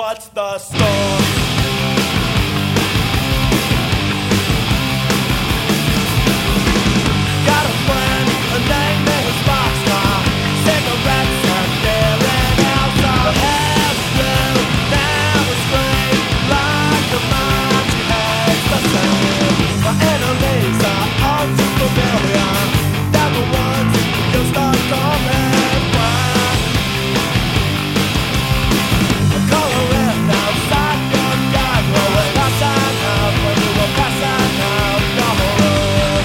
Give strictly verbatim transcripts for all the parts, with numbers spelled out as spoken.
what's the score? Got a friend, a name is Boxcar. Cigarettes and beer and alcohol. Have you never screamed like the man she hates the same? My enemies are all too familiar. They're the ones you start calling friends. I'm coloring outside your guide, rolling outside out when you were passing out the road.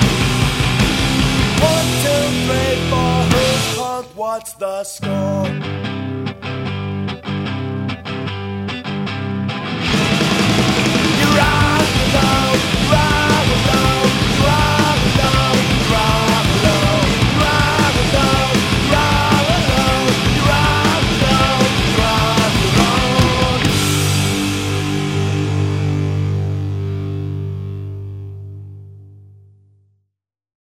One, two, three, four, who's pumped? What's the score?